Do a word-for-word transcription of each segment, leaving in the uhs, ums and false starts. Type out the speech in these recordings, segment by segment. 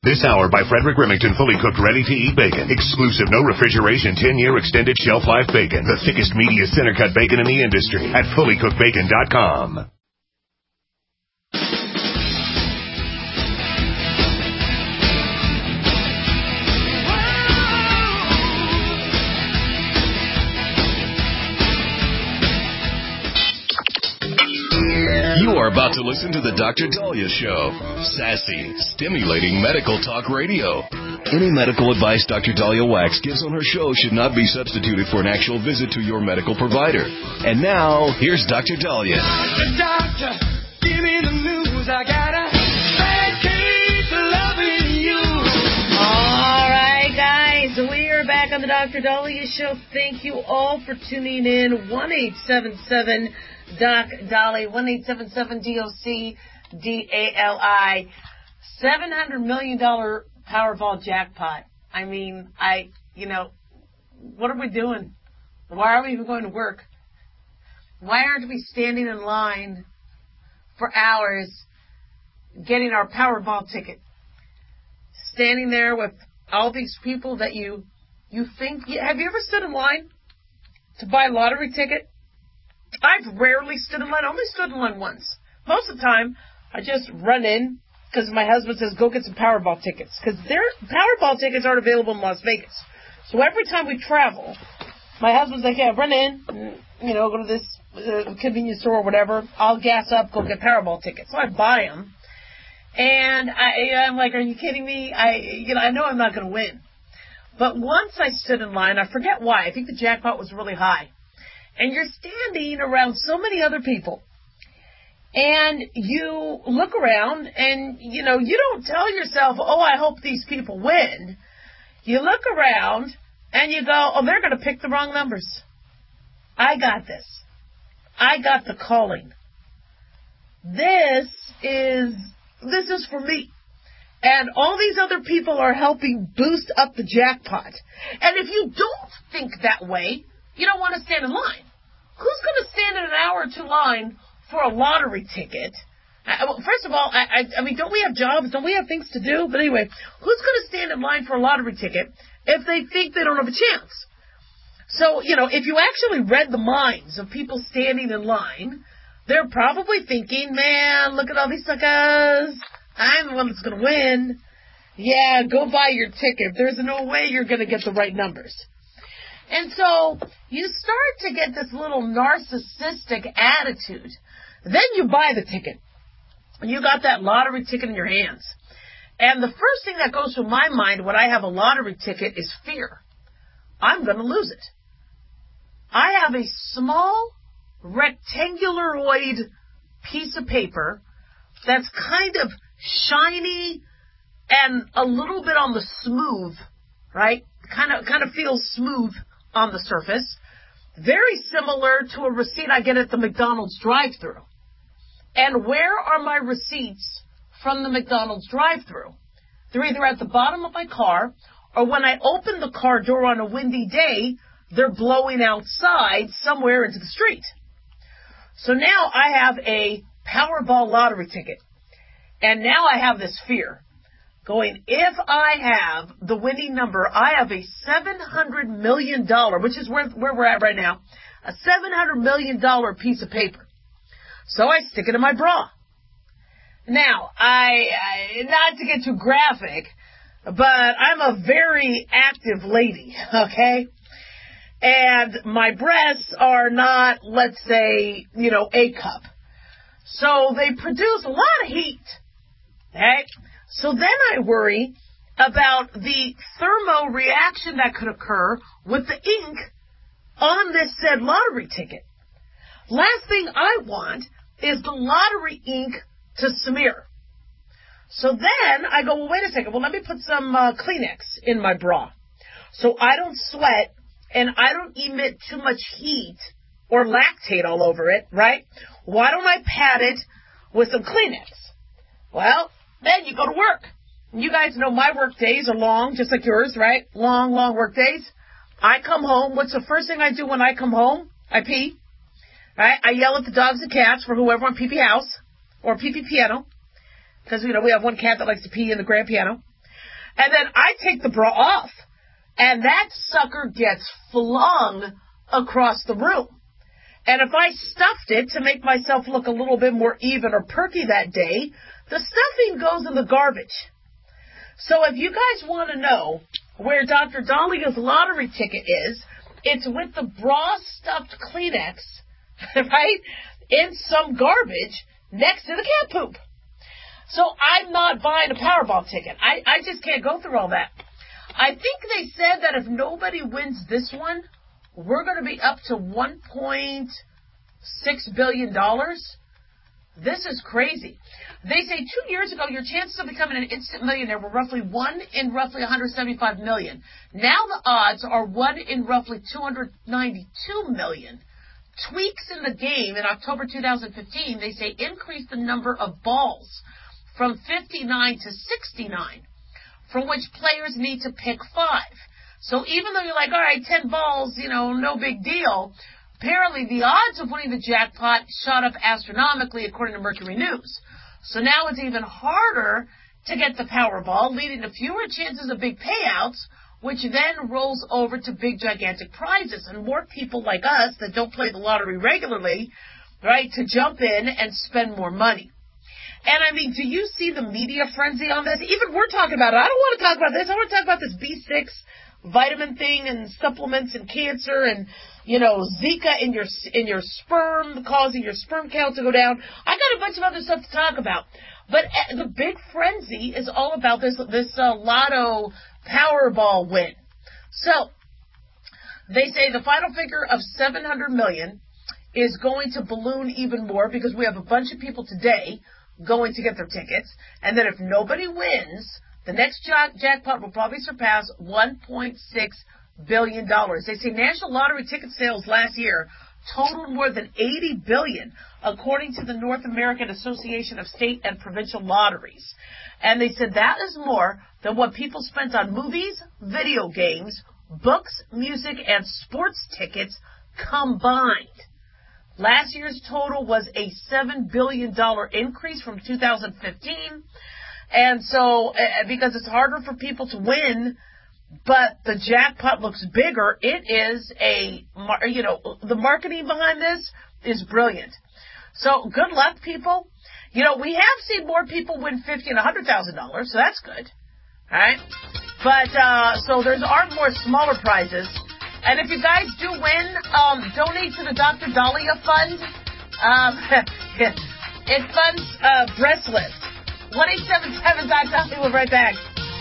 This hour by Frederick Remington, fully cooked, ready-to-eat bacon. Exclusive, no refrigeration, ten-year extended shelf life bacon. The thickest, meatiest, center-cut bacon in the industry at fully cooked bacon dot com. You are about to listen to the Doctor Dahlia Show. Sassy, stimulating medical talk radio. Any medical advice Doctor Dahlia Wax gives on her show should not be substituted for an actual visit to your medical provider. And now, here's Doctor Dahlia. Doctor, doctor, give me the news. I got a bad case of loving you. All right, guys, we are back on the Doctor Dahlia Show. Thank you all for tuning in. one eight seven seven Doc Dali, one eight seven seven D O C D A L I, seven hundred million dollars Powerball jackpot. I mean, I, you know, what are we doing? Why are we even going to work? Why aren't we standing in line for hours getting our Powerball ticket? Standing there with all these people that you, you think, have you ever stood in line to buy a lottery ticket? I've rarely stood in line. I only stood in line once. Most of the time, I just run in because my husband says, go get some Powerball tickets. Because their Powerball tickets aren't available in Las Vegas. So every time we travel, my husband's like, yeah, run in, you know, go to this uh, convenience store or whatever. I'll gas up, go get Powerball tickets. So I buy them. And I, I'm like, are you kidding me? I, you know, I know I'm not going to win. But once I stood in line, I forget why. I think the jackpot was really high. And you're standing around so many other people. And you look around and, you know, you don't tell yourself, oh, I hope these people win. You look around and you go, oh, they're going to pick the wrong numbers. I got this. I got the calling. This is, this is for me. And all these other people are helping boost up the jackpot. And if you don't think that way, you don't want to stand in line. Who's going to stand in an hour or two line for a lottery ticket? Uh, well, first of all, I, I, I mean, don't we have jobs? Don't we have things to do? But anyway, who's going to stand in line for a lottery ticket if they think they don't have a chance? So, you know, if you actually read the minds of people standing in line, they're probably thinking, man, look at all these suckers. I'm the one that's going to win. Yeah, go buy your ticket. There's no way you're going to get the right numbers. And so you start to get this little narcissistic attitude. Then you buy the ticket. You got that lottery ticket in your hands. And the first thing that goes through my mind when I have a lottery ticket is fear. I'm going to lose it. I have a small rectangularoid piece of paper that's kind of shiny and a little bit on the smooth, right? Kind of, kind of feels smooth on the surface. Very similar to a receipt I get at the McDonald's drive-thru. And where are my receipts from the McDonald's drive-thru? They're either at the bottom of my car, or when I open the car door on a windy day, they're blowing outside somewhere into the street. So now I have a Powerball lottery ticket. And now I have this fear. Going, if I have the winning number, I have a seven hundred million dollars, which is where, where we're at right now, a seven hundred million dollars piece of paper. So I stick it in my bra. Now, I, I not to get too graphic, but I'm a very active lady, okay? And my breasts are not, let's say, you know, A cup. So they produce a lot of heat, okay? So then I worry about the thermo reaction that could occur with the ink on this said lottery ticket. Last thing I want is the lottery ink to smear. So then I go, well, wait a second. Well, let me put some uh, Kleenex in my bra so I don't sweat and I don't emit too much heat or lactate all over it, right? Why don't I pat it with some Kleenex? Well, then you go to work. You guys know my work days are long, just like yours, right? Long, long work days. I come home. What's the first thing I do when I come home? I pee. Right? I yell at the dogs and cats for whoever on pee-pee house or pee-pee piano. Because, you know, we have one cat that likes to pee in the grand piano. And then I take the bra off, and that sucker gets flung across the room. And if I stuffed it to make myself look a little bit more even or perky that day, the stuffing goes in the garbage. So if you guys want to know where Doctor Dalia's lottery ticket is, it's with the bra stuffed Kleenex, right, in some garbage next to the cat poop. So I'm not buying a Powerball ticket. I, I just can't go through all that. I think they said that if nobody wins this one, we're going to be up to one point six billion dollars. This is crazy. They say two years ago, your chances of becoming an instant millionaire were roughly one in roughly one hundred seventy-five million. Now the odds are one in roughly two hundred ninety-two million. Tweaks in the game in October two thousand fifteen, they say increased the number of balls from fifty-nine to sixty-nine, from which players need to pick five. So even though you're like, all right, ten balls, you know, no big deal, apparently the odds of winning the jackpot shot up astronomically, according to Mercury News. So now it's even harder to get the Powerball, leading to fewer chances of big payouts, which then rolls over to big, gigantic prizes. And more people like us that don't play the lottery regularly, right, to jump in and spend more money. And, I mean, do you see the media frenzy on this? Even we're talking about it. I don't want to talk about this. I want to talk about this B six vitamin thing and supplements and cancer and, you know, Zika in your in your sperm, causing your sperm count to go down. I got a bunch of other stuff to talk about. But the big frenzy is all about this, this uh, Lotto Powerball win. So, they say the final figure of seven hundred million dollars is going to balloon even more because we have a bunch of people today going to get their tickets. And then if nobody wins, the next jack- jackpot will probably surpass one point six billion dollars. They say national lottery ticket sales last year totaled more than eighty billion dollars, according to the North American Association of State and Provincial Lotteries. And they said that is more than what people spent on movies, video games, books, music, and sports tickets combined. Last year's total was a seven billion dollars increase from two thousand fifteen. And so, uh, because it's harder for people to win, but the jackpot looks bigger, it is a, you know, the marketing behind this is brilliant. So, good luck, people. You know, we have seen more people win fifty thousand dollars and one hundred thousand dollars, so that's good. All right? But, uh, so there's are more smaller prizes. And if you guys do win, um, donate to the Doctor Dahlia Fund. Um, it funds uh, breast lift. one eight seven seven Doc Dahlia. We'll be right back.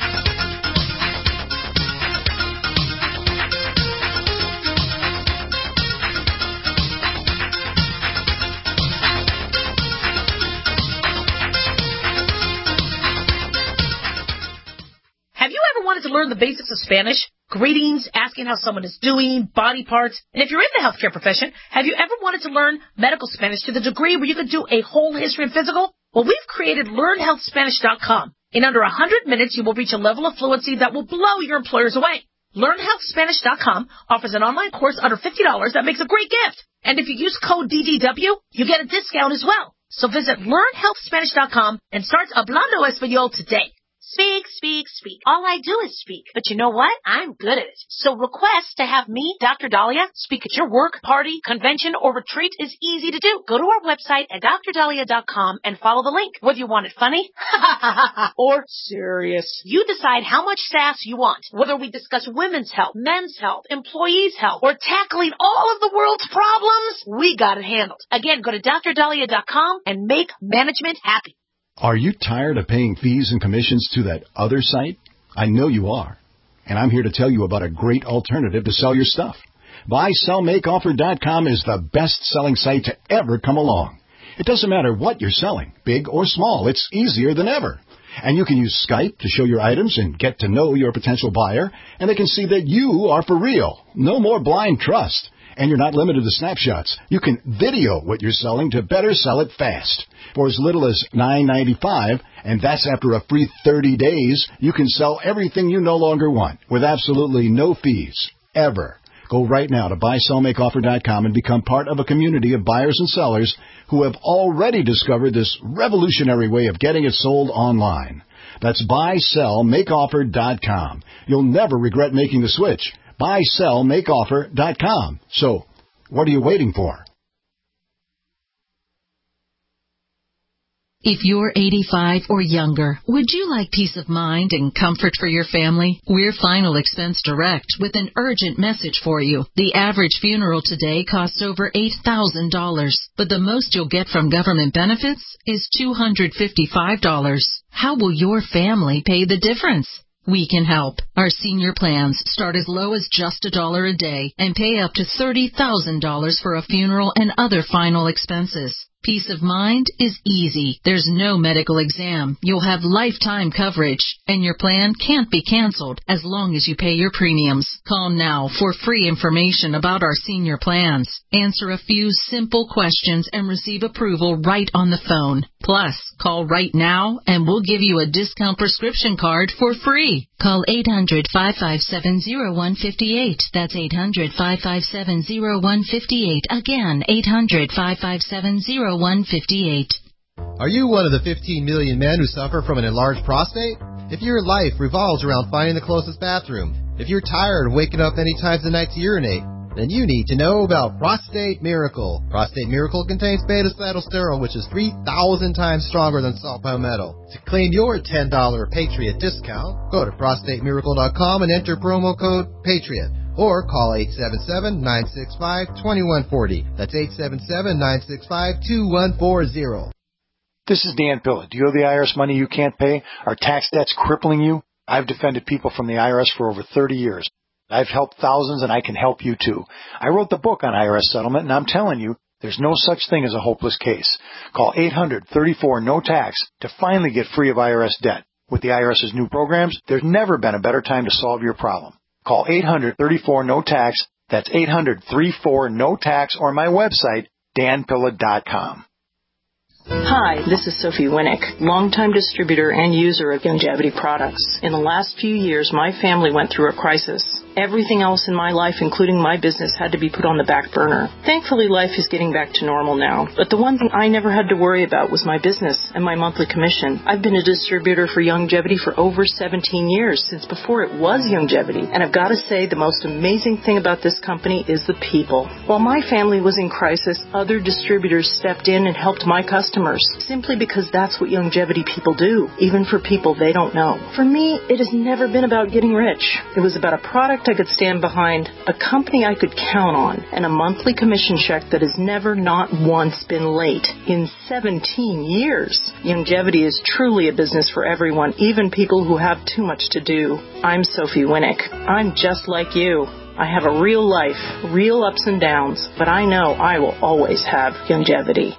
Have you ever wanted to learn the basics of Spanish? Greetings, asking how someone is doing, body parts. And if you're in the healthcare profession, have you ever wanted to learn medical Spanish to the degree where you could do a whole history and physical? Well, we've created learn health spanish dot com. In under one hundred minutes, you will reach a level of fluency that will blow your employers away. learn health spanish dot com offers an online course under fifty dollars that makes a great gift. And if you use code D D W, you get a discount as well. So visit learn health spanish dot com and start hablando español today. Speak, speak, speak. All I do is speak. But you know what? I'm good at it. So request to have me, Doctor Dahlia, speak at your work, party, convention, or retreat is easy to do. Go to our website at dr dahlia dot com and follow the link. Whether you want it funny or serious, you decide how much sass you want. Whether we discuss women's health, men's health, employees' health, or tackling all of the world's problems, we got it handled. Again, go to dr dahlia dot com and make management happy. Are you tired of paying fees and commissions to that other site? I know you are. And I'm here to tell you about a great alternative to sell your stuff. buy sell make offer dot com is the best-selling site to ever come along. It doesn't matter what you're selling, big or small. It's easier than ever. And you can use Skype to show your items and get to know your potential buyer, and they can see that you are for real. No more blind trust. And you're not limited to snapshots. You can video what you're selling to better sell it fast. For as little as nine ninety-five, and that's after a free thirty days, you can sell everything you no longer want with absolutely no fees, ever. Go right now to buy sell make offer dot com and become part of a community of buyers and sellers who have already discovered this revolutionary way of getting it sold online. That's buy sell make offer dot com. You'll never regret making the switch. buy sell make offer dot com. So, what are you waiting for? If you're eighty-five or younger, would you like peace of mind and comfort for your family? We're Final Expense Direct with an urgent message for you. The average funeral today costs over eight thousand dollars, but the most you'll get from government benefits is two hundred fifty-five dollars. How will your family pay the difference? We can help. Our senior plans start as low as just a dollar a day and pay up to thirty thousand dollars for a funeral and other final expenses. Peace of mind is easy. There's no medical exam. You'll have lifetime coverage, and your plan can't be canceled as long as you pay your premiums. Call now for free information about our senior plans. Answer a few simple questions and receive approval right on the phone. Plus, call right now and we'll give you a discount prescription card for free. Call eight hundred, five five seven, zero one five eight. That's eight hundred, five five seven, zero one five eight. Again, eight hundred, five five seven, zero one five eight. Are you one of the fifteen million men who suffer from an enlarged prostate? If your life revolves around finding the closest bathroom, if you're tired of waking up many times a night to urinate, then you need to know about Prostate Miracle. Prostate Miracle contains beta-cytosterol, which is three thousand times stronger than salt palmetto. To claim your ten dollars Patriot discount, go to prostate miracle dot com and enter promo code PATRIOT. Or call eight seven seven, nine six five, two one four zero. That's eight seven seven, nine six five, two one four zero. This is Dan Pilla. Do you owe the I R S money you can't pay? Are tax debts crippling you? I've defended people from the I R S for over thirty years. I've helped thousands, and I can help you too. I wrote the book on I R S settlement, and I'm telling you, there's no such thing as a hopeless case. Call eight hundred, thirty-four, no tax to finally get free of I R S debt. With the IRS's new programs, there's never been a better time to solve your problem. Call eight hundred, thirty-four, no tax. That's eight hundred, thirty-four, no tax, or my website, dan pilla dot com. Hi, this is Sophie Winnick, longtime distributor and user of Youngevity products. In the last few years, my family went through a crisis. Everything else in my life, including my business, had to be put on the back burner. Thankfully, life is getting back to normal now. But the one thing I never had to worry about was my business and my monthly commission. I've been a distributor for Youngevity for over seventeen years, since before it was Youngevity. And I've got to say, the most amazing thing about this company is the people. While my family was in crisis, other distributors stepped in and helped my customers, simply because that's what Youngevity people do, even for people they don't know. For me, it has never been about getting rich. It was about a product I could stand behind, a company I could count on, and a monthly commission check that has never not once been late in seventeen years. Youngevity is truly a business for everyone, even people who have too much to do. I'm Sophie Winnick. I'm just like you. I have a real life, real ups and downs, but I know I will always have Youngevity.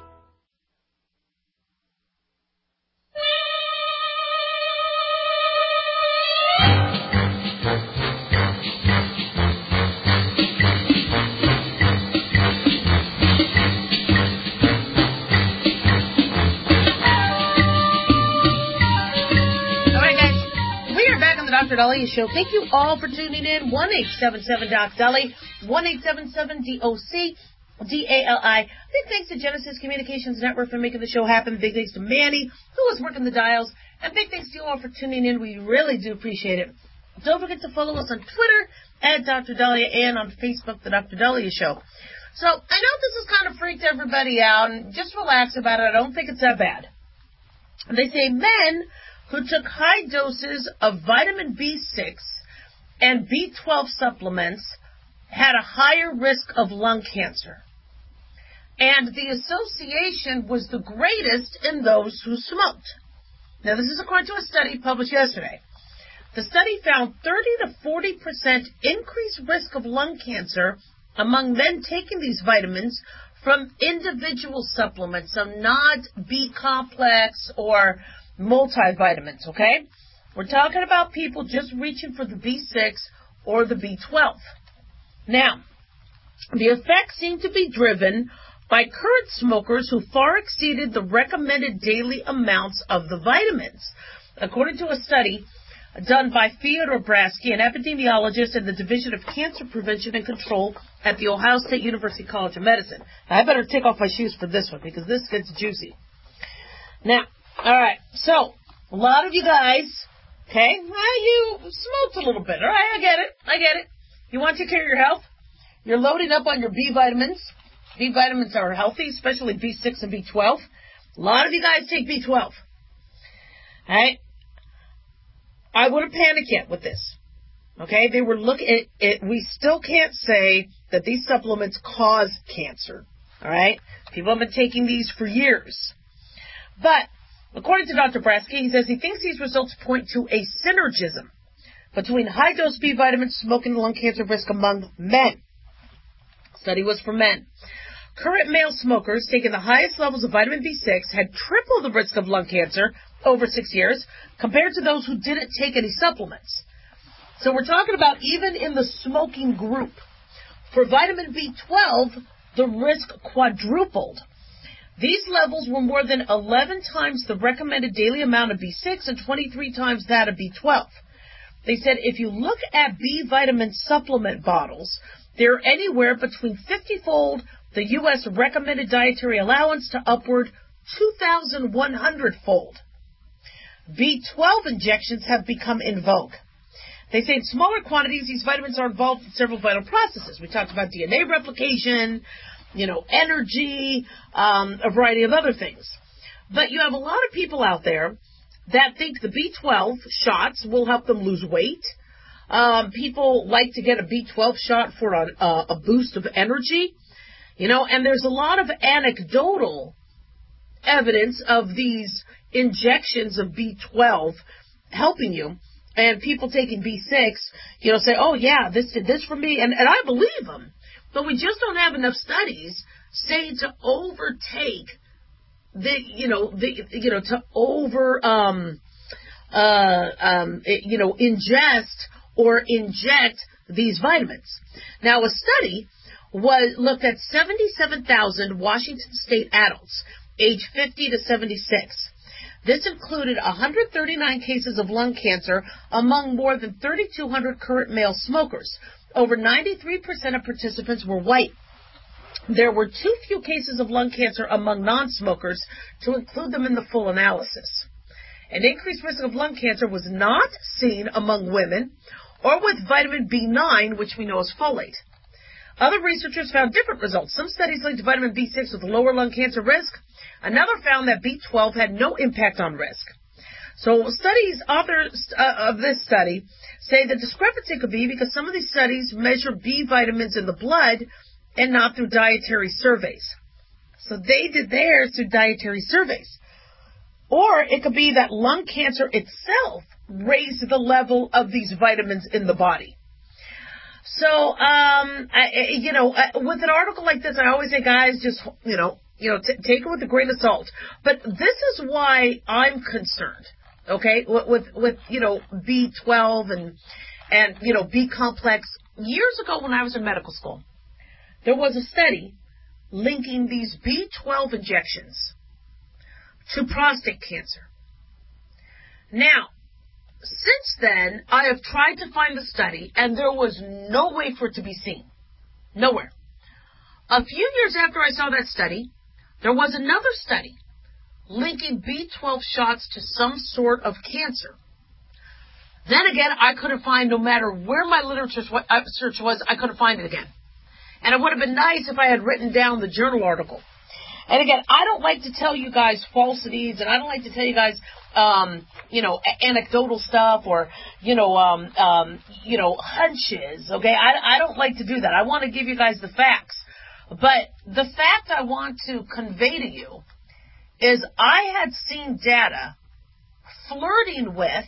Doctor Dahlia Show. Thank you all for tuning in. one eight seven seven doc Dali, one eight seven seven D O C D A L I. Big thanks to Genesis Communications Network for making the show happen. Big thanks to Manny, who was working the dials. And big thanks to you all for tuning in. We really do appreciate it. Don't forget to follow us on Twitter at Doctor Dahlia and on Facebook, The Doctor Dahlia Show. So I know this has kind of freaked everybody out, and just relax about it. I don't think it's that bad. They say men who took high doses of vitamin B six and B twelve supplements had a higher risk of lung cancer. And the association was the greatest in those who smoked. Now, this is according to a study published yesterday. The study found thirty to forty percent increased risk of lung cancer among men taking these vitamins from individual supplements, so not B complex or multivitamins, okay? We're talking about people just reaching for the B six or the B twelve. Now, the effects seem to be driven by current smokers who far exceeded the recommended daily amounts of the vitamins. According to a study done by Fyodor Brasky, an epidemiologist in the Division of Cancer Prevention and Control at the Ohio State University College of Medicine. Now, I better take off my shoes for this one because this gets juicy. Now, all right, so A lot of you guys, okay, well, you smoked a little bit. All right, I get it. I get it. You want to take care of your health? You're loading up on your B vitamins. B vitamins are healthy, especially B six and B twelve. A lot of you guys take B twelve. All right? I wouldn't panic yet with this. Okay? They were looking at it. We still can't say that these supplements cause cancer. All right? People have been taking these for years. But according to Doctor Brasky, he says he thinks these results point to a synergism between high-dose B vitamins, smoking, and lung cancer risk among men. The study was for men. Current male smokers taking the highest levels of vitamin B six had triple the risk of lung cancer over six years compared to those who didn't take any supplements. So we're talking about even in the smoking group. For vitamin B twelve, the risk quadrupled. These levels were more than eleven times the recommended daily amount of B six and twenty-three times that of B twelve. They said if you look at B vitamin supplement bottles, they're anywhere between fifty-fold the U S recommended dietary allowance to upward two thousand one hundred fold. B twelve injections have become in vogue. They say in smaller quantities, these vitamins are involved in several vital processes. We talked about D N A replication, you know, energy, um, a variety of other things. But you have a lot of people out there that think the B twelve shots will help them lose weight. Um, people like to get a B twelve shot for a, a, a boost of energy, you know, and there's a lot of anecdotal evidence of these injections of B twelve helping you. And people taking B six, you know, say, oh, yeah, this did this for me. And, and I believe them. But we just don't have enough studies saying to overtake the, you know, the, you know, to over, um, uh, um, you know, ingest or inject these vitamins. Now, a study was looked at seventy-seven thousand Washington State adults, age fifty to seventy-six. This included one hundred thirty-nine cases of lung cancer among more than thirty-two hundred current male smokers. Over ninety-three percent of participants were white. There were too few cases of lung cancer among non-smokers to include them in the full analysis. An increased risk of lung cancer was not seen among women or with vitamin B nine, which we know is folate. Other researchers found different results. Some studies linked vitamin B six with lower lung cancer risk. Another found that B twelve had no impact on risk. So studies, authors uh, of this study say the discrepancy could be because some of these studies measure B vitamins in the blood and not through dietary surveys. So they did theirs through dietary surveys. Or it could be that lung cancer itself raised the level of these vitamins in the body. So, um, I, you know, with an article like this, I always say, guys, just, you know, you know, t- take it with a grain of salt. But this is why I'm concerned, okay, with, with, with you know, B twelve and, and, you know, B complex. Years ago when I was in medical school, there was a study linking these B twelve injections to prostate cancer. Now, since then, I have tried to find the study, and there was no way for it to be seen. Nowhere. A few years after I saw that study, there was another study linking B twelve shots to some sort of cancer. Then again, I couldn't find, no matter where my literature search was, I couldn't find it again. And it would have been nice if I had written down the journal article. And again, I don't like to tell you guys falsities, and I don't like to tell you guys, um, you know, anecdotal stuff or, you know, um, um, you know, hunches, okay? I, I don't like to do that. I want to give you guys the facts. But the fact I want to convey to you is I had seen data flirting with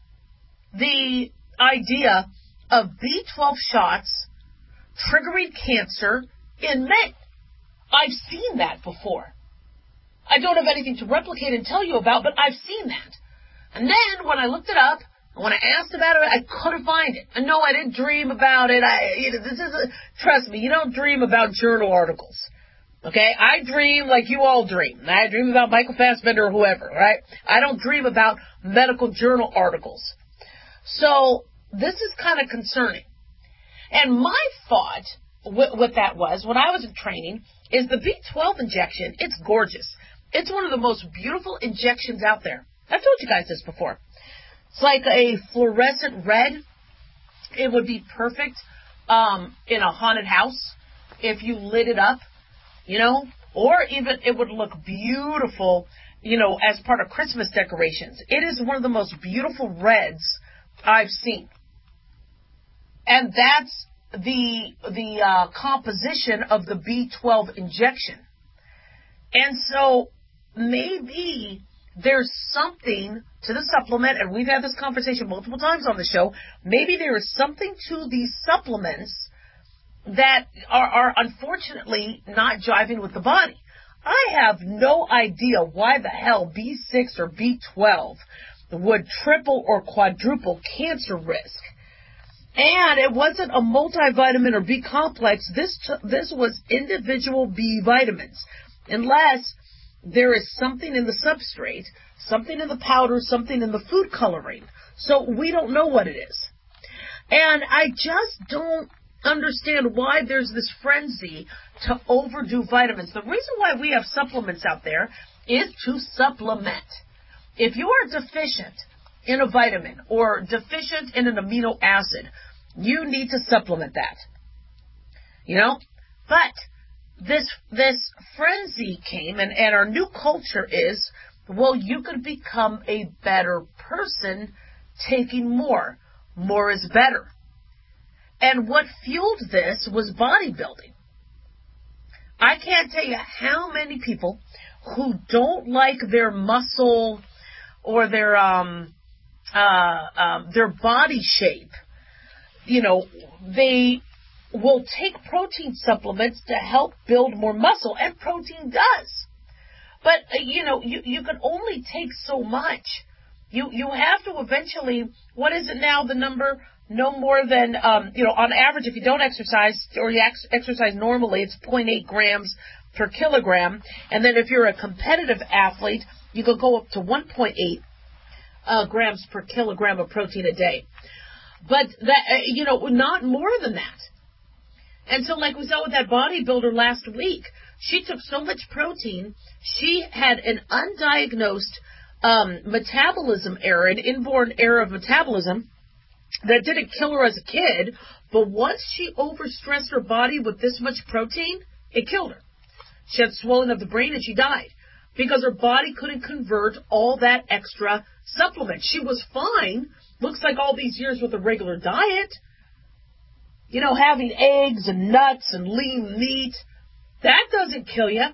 the idea of B twelve shots triggering cancer in men. I've seen that before. I don't have anything to replicate and tell you about, but I've seen that. And then when I looked it up, and when I asked about it, I couldn't find it. And no, I didn't dream about it. I, you know, this is a, trust me, you don't dream about journal articles. Okay? I dream like you all dream. I dream about Michael Fassbender or whoever, right? I don't dream about medical journal articles. So this is kind of concerning. And my thought with, with that was, when I was in training, is the B twelve injection, it's gorgeous. It's one of the most beautiful injections out there. I've told you guys this before. It's like a fluorescent red. It would be perfect um, in a haunted house if you lit it up, you know, or even it would look beautiful, you know, as part of Christmas decorations. It is one of the most beautiful reds I've seen. And that's the the uh, composition of the B twelve injection. And so maybe there's something to the supplement, and we've had this conversation multiple times on the show, maybe there is something to these supplements that are, are unfortunately not jiving with the body. I have no idea why the hell B six or B twelve would triple or quadruple cancer risk. And it wasn't a multivitamin or B complex. This t- this was individual B vitamins. Unless there is something in the substrate, something in the powder, something in the food coloring. So we don't know what it is. And I just don't understand why there's this frenzy to overdo vitamins. The reason why we have supplements out there is to supplement. If you are deficient in a vitamin or deficient in an amino acid, you need to supplement that. You know? But this this frenzy came, and, and our new culture is, well, you could become a better person taking more. More is better. And what fueled this was bodybuilding. I can't tell you how many people who don't like their muscle or their um uh um their body shape, you know, they will take protein supplements to help build more muscle, and protein does. But, uh, you know, you, you can only take so much. You you have to eventually, what is it now, the number? No more than, um, you know, on average, if you don't exercise or you ex- exercise normally, it's zero point eight grams per kilogram. And then if you're a competitive athlete, you could go up to one point eight uh, grams per kilogram of protein a day. But, that uh, you know, not more than that. And so like we saw with that bodybuilder last week, she took so much protein, she had an undiagnosed um, metabolism error, an inborn error of metabolism that didn't kill her as a kid, but once she overstressed her body with this much protein, it killed her. She had swelling of the brain and she died because her body couldn't convert all that extra supplement. She was fine, looks like all these years with a regular diet. You know, having eggs and nuts and lean meat, that doesn't kill you.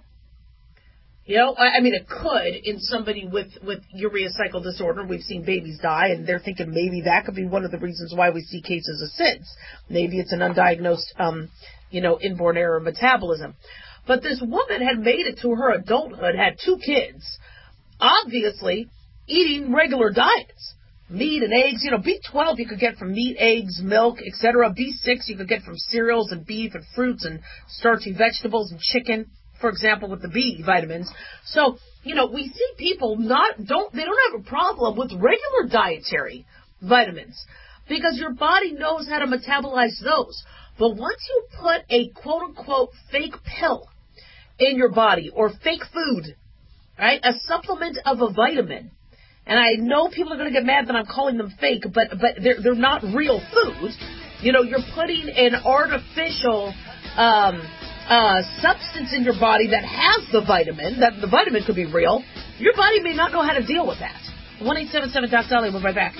You know, I, I mean, it could in somebody with, with urea cycle disorder. We've seen babies die, and they're thinking maybe that could be one of the reasons why we see cases of S I D S. Maybe it's an undiagnosed, um, you know, inborn error of metabolism. But this woman had made it to her adulthood, had two kids, obviously eating regular diets. Meat and eggs, you know, B twelve you could get from meat, eggs, milk, et cetera. B six you could get from cereals and beef and fruits and starchy vegetables and chicken, for example, with the B vitamins. So, you know, we see people not don't they don't have a problem with regular dietary vitamins because your body knows how to metabolize those. But once you put a quote-unquote fake pill in your body or fake food, right, a supplement of a vitamin, and I know people are going to get mad that I'm calling them fake, but but they're they're not real food. You know, you're putting an artificial um, uh, substance in your body that has the vitamin. That the vitamin could be real. Your body may not know how to deal with that. one eight seven seven Doc Dolly. We'll be right back.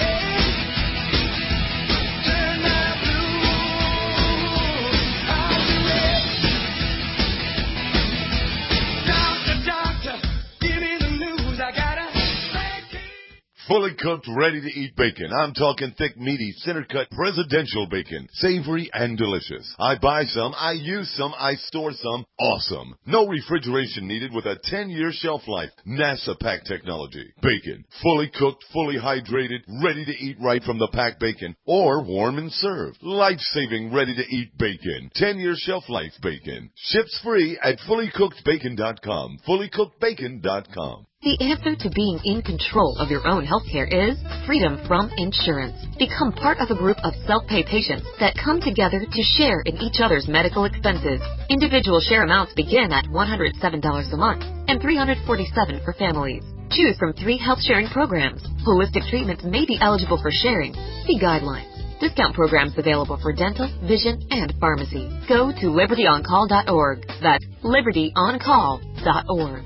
Fully cooked, ready-to-eat bacon. I'm talking thick, meaty, center-cut, presidential bacon. Savory and delicious. I buy some, I use some, I store some. Awesome. No refrigeration needed with a ten-year shelf life. NASA pack technology. Bacon. Fully cooked, fully hydrated, ready to eat right from the pack bacon. Or warm and served. Life-saving, ready-to-eat bacon. ten-year shelf life bacon. Ships free at fully cooked bacon dot com. fully cooked bacon dot com. The answer to being in control of your own healthcare is freedom from insurance. Become part of a group of self-pay patients that come together to share in each other's medical expenses. Individual share amounts begin at one hundred seven dollars a month and three hundred forty-seven dollars for families. Choose from three health-sharing programs. Holistic treatments may be eligible for sharing. See guidelines. Discount programs available for dental, vision, and pharmacy. Go to liberty on call dot org. That's liberty on call dot org.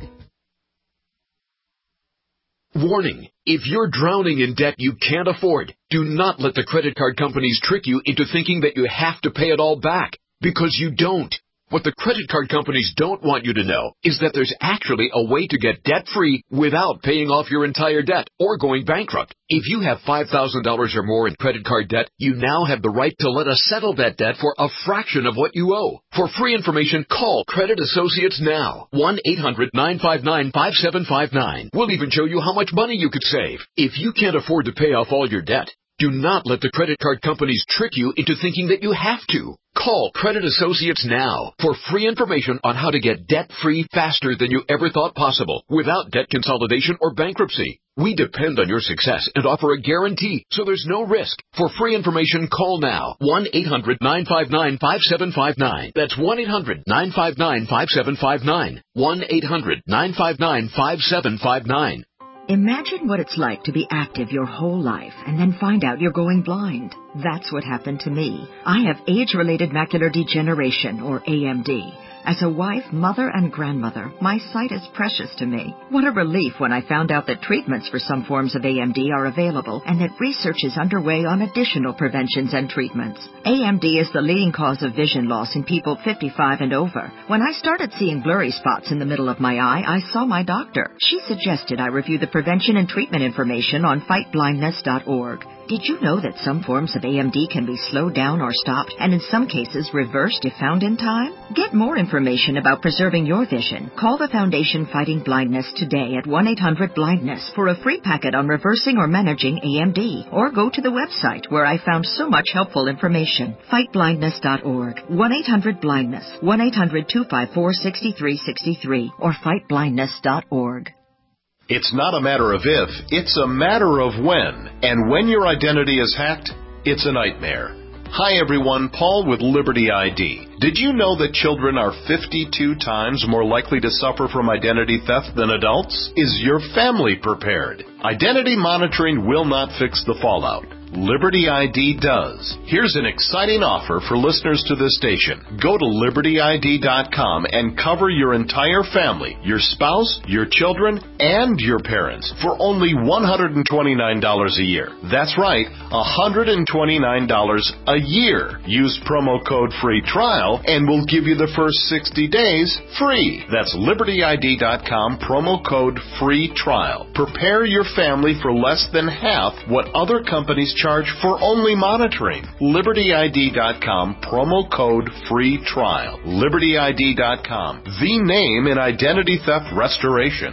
Warning. If you're drowning in debt you can't afford, do not let the credit card companies trick you into thinking that you have to pay it all back, because you don't. What the credit card companies don't want you to know is that there's actually a way to get debt-free without paying off your entire debt or going bankrupt. If you have five thousand dollars or more in credit card debt, you now have the right to let us settle that debt for a fraction of what you owe. For free information, call Credit Associates now. one eight hundred nine five nine five seven five nine. We'll even show you how much money you could save. If you can't afford to pay off all your debt, do not let the credit card companies trick you into thinking that you have to. Call Credit Associates now for free information on how to get debt-free faster than you ever thought possible without debt consolidation or bankruptcy. We depend on your success and offer a guarantee, so there's no risk. For free information, call now. one eight hundred nine five nine five seven five nine. That's one eight hundred nine five nine five seven five nine. one eight hundred nine five nine five seven five nine. Imagine what it's like to be active your whole life and then find out you're going blind. That's what happened to me. I have age-related macular degeneration, or A M D. As a wife, mother, and grandmother, my sight is precious to me. What a relief when I found out that treatments for some forms of A M D are available and that research is underway on additional preventions and treatments. A M D is the leading cause of vision loss in people fifty-five and over. When I started seeing blurry spots in the middle of my eye, I saw my doctor. She suggested I review the prevention and treatment information on fight blindness dot org. Did you know that some forms of A M D can be slowed down or stopped, and in some cases reversed if found in time? Get more information about preserving your vision. Call the Foundation Fighting Blindness today at one eight hundred blindness for a free packet on reversing or managing A M D. Or go to the website where I found so much helpful information. fight blindness dot org. one eight hundred blindness. one eight hundred two five four six three six three or fight blindness dot org. It's not a matter of if, it's a matter of when. And when your identity is hacked, it's a nightmare. Hi everyone, Paul with Liberty I D. Did you know that children are fifty-two times more likely to suffer from identity theft than adults? Is your family prepared? Identity monitoring will not fix the fallout. Liberty I D does. Here's an exciting offer for listeners to this station. Go to liberty I D dot com and cover your entire family, your spouse, your children, and your parents for only one hundred twenty-nine dollars a year. That's right, one hundred twenty-nine dollars a year. Use promo code free trial and we'll give you the first sixty days free. That's liberty I D dot com, promo code free trial. Prepare your family for less than half what other companies charge for only monitoring. liberty I D dot com, promo code free trial. liberty I D dot com, the name in identity theft restoration.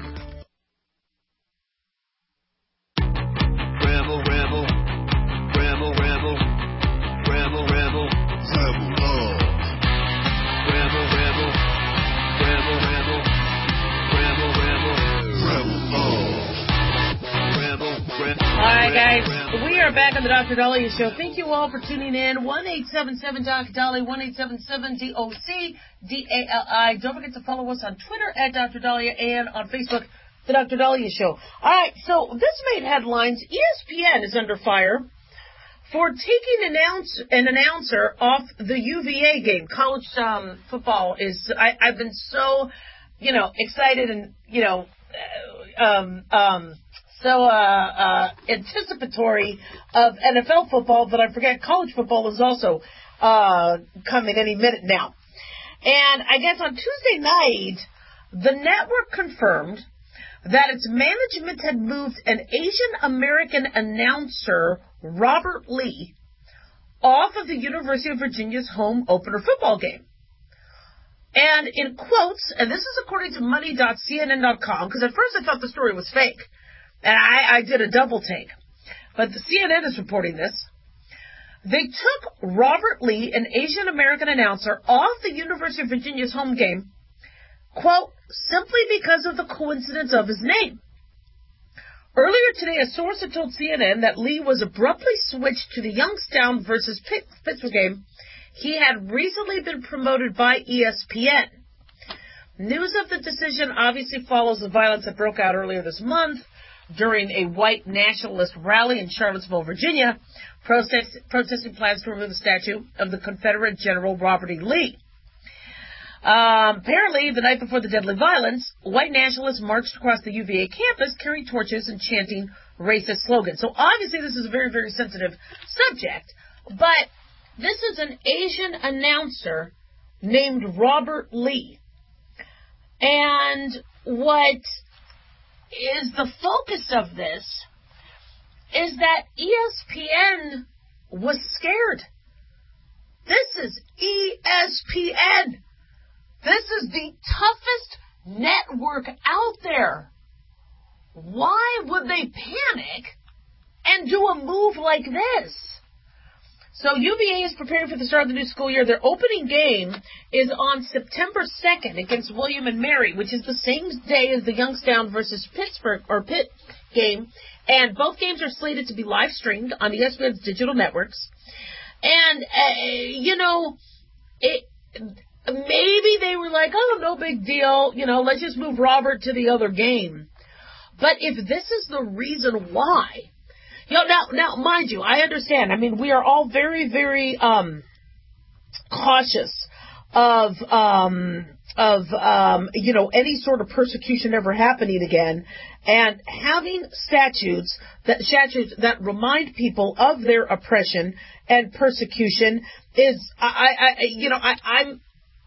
Ramble, ramble, ramble, ramble, ramble, ramble, ramble on. Ramble, ramble, ramble, ramble, ramble, ramble, ramble on. Ramble, ramble. All right, guys. We are back on the Doctor Dahlia Show. Thank you all for tuning in. one eight seven seven Doc Dahlia, one eight seven seven D O C D A L I. Don't forget to follow us on Twitter at Doctor Dahlia and on Facebook, the Doctor Dahlia Show. All right, so this made headlines. E S P N is under fire for taking announce, an announcer off the U V A game. College um, football is, I, I've been so, you know, excited and, you know, um, um, so uh, uh, anticipatory of N F L football that I forget college football is also uh, coming any minute now. And I guess on Tuesday night, the network confirmed that its management had moved an Asian American announcer, Robert Lee, off of the University of Virginia's home opener football game. And in quotes, and this is according to money dot C N N dot com, because at first I thought the story was fake. And I, I did a double take. But the C N N is reporting this. They took Robert Lee, an Asian American announcer, off the University of Virginia's home game, quote, simply because of the coincidence of his name. Earlier today, a source had told C N N that Lee was abruptly switched to the Youngstown versus Pittsburgh game. He had recently been promoted by E S P N. News of the decision obviously follows the violence that broke out earlier this month during a white nationalist rally in Charlottesville, Virginia, protest, protesting plans to remove the statue of the Confederate General Robert E. Lee. Um, apparently, the night before the deadly violence, white nationalists marched across the U V A campus carrying torches and chanting racist slogans. So obviously this is a very, very sensitive subject, but this is an Asian announcer named Robert Lee. And what is the focus of this is that E S P N was scared. This is E S P N. This is the toughest network out there. Why would they panic and do a move like this? So U V A is preparing for the start of the new school year. Their opening game is on September second against William and Mary, which is the same day as the Youngstown versus Pittsburgh or Pitt game. And both games are slated to be live streamed on E S P N's digital networks. And, uh, you know, it, maybe they were like, oh, no big deal. You know, let's just move Robert to the other game. But if this is the reason why, you know, now, now, mind you, I understand. I mean, we are all very, very um, cautious of, um, of um, you know, any sort of persecution ever happening again, and having statutes that statutes that remind people of their oppression and persecution is, I, I, you know, I, I'm,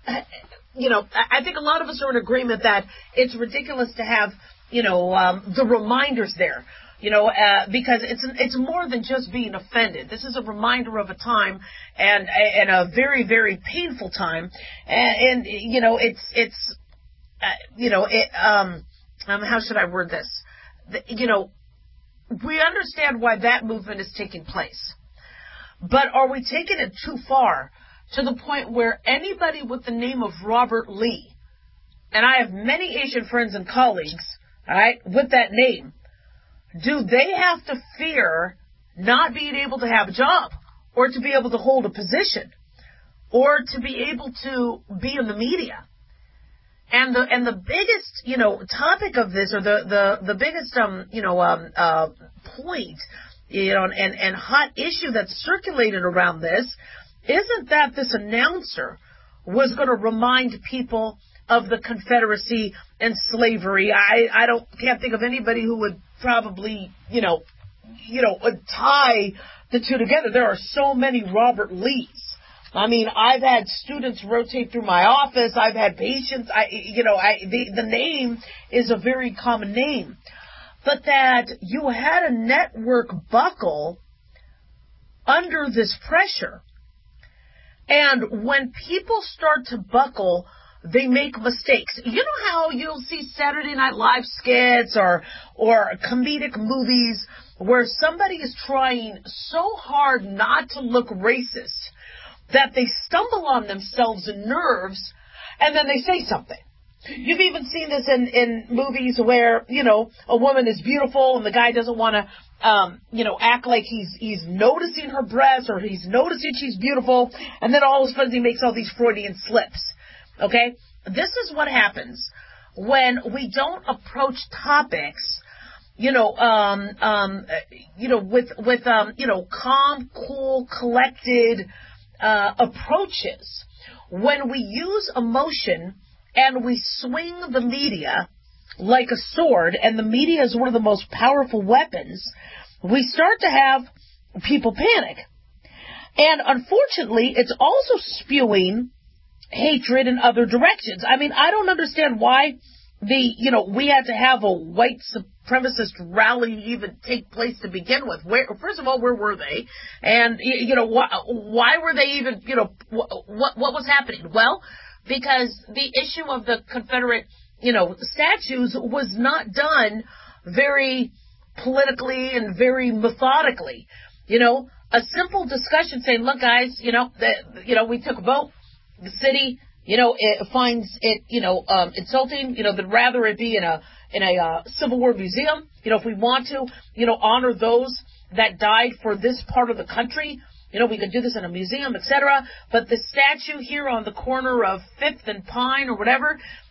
you know, I think a lot of us are in agreement that it's ridiculous to have, you know, um, the reminders there. You know, uh, because it's it's more than just being offended. This is a reminder of a time and and a very, very painful time. And, and you know, it's it's uh, you know, it um, um how should I word this? The, you know, we understand why that movement is taking place, but are we taking it too far to the point where anybody with the name of Robert Lee, and I have many Asian friends and colleagues, all right, with that name, do they have to fear not being able to have a job or to be able to hold a position or to be able to be in the media? And the and the biggest, you know, topic of this, or the the, the biggest, um, you know, um, uh, point, you know, and, and hot issue that's circulated around this isn't that this announcer was going to remind people of the Confederacy and slavery. I, I don't can't think of anybody who would probably, you know, you know, tie the two together. There are so many Robert Lees. I mean, I've had students rotate through my office. I've had patients. I, you know, I the, the name is a very common name, but that you had a network buckle under this pressure, and when people start to buckle, they make mistakes. You know how you'll see Saturday Night Live skits or or comedic movies where somebody is trying so hard not to look racist that they stumble on themselves and nerves, and then they say something. You've even seen this in, in movies where, you know, a woman is beautiful and the guy doesn't want to, um, you know, act like he's he's noticing her breasts or he's noticing she's beautiful, and then all of a sudden he makes all these Freudian slips. Okay? This is what happens when we don't approach topics, you know, um, um, you know, with, with, um, you know, calm, cool, collected, uh, approaches. When we use emotion and we swing the media like a sword, and the media is one of the most powerful weapons, we start to have people panic. And unfortunately, it's also spewing hatred in other directions. I mean, I don't understand why the, you know, we had to have a white supremacist rally even take place to begin with. Where, first of all, where were they? And, you know, why, why were they even, you know, what, what was happening? Well, because the issue of the Confederate, you know, statues was not done very politically and very methodically. You know, a simple discussion saying, look, guys, you know, the, you know, we took a vote. The city, you know, it finds it, you know, um, insulting, you know, that rather it be in a in a uh, Civil War museum. You know, if we want to, you know, honor those that died for this part of the country, you know, we could do this in a museum, et cetera. But the statue here on the corner of Fifth and Pine or whatever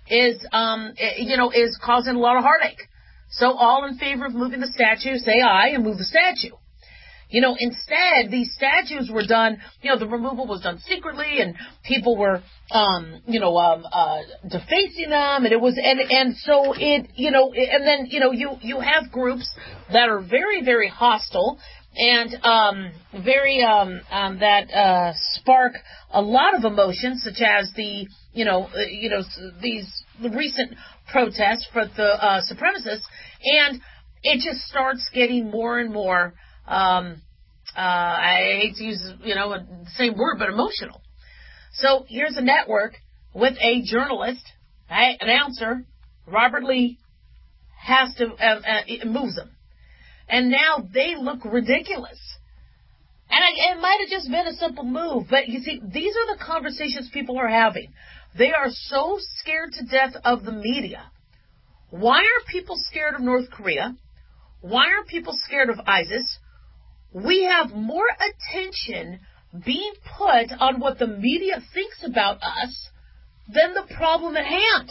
is, um, you know, is causing a lot of heartache. So all in favor of moving the statue, say aye and move the statue. You know, instead, these statues were done, you know, the removal was done secretly, and people were, um, you know, um, uh, defacing them, and it was, and, and so it, you know, and then, you know, you, you have groups that are very, very hostile, and, um, very, um, um, that, uh, spark a lot of emotions, such as the, you know, uh, you know, these recent protests for the, uh, supremacists, and it just starts getting more and more, Um, uh, I hate to use, you know, the same word, but emotional. So here's a network with a journalist, right, announcer, Robert Lee, has to, uh, uh, it moves them. And now they look ridiculous. And I, it might have just been a simple move, but you see, these are the conversations people are having. They are so scared to death of the media. Why are people scared of North Korea? Why are people scared of ISIS? We have more attention being put on what the media thinks about us than the problem at hand.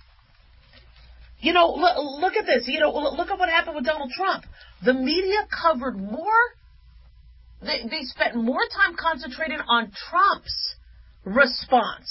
You know, look, look at this. You know, look at what happened with Donald Trump. The media covered more, they, they spent more time concentrating on Trump's response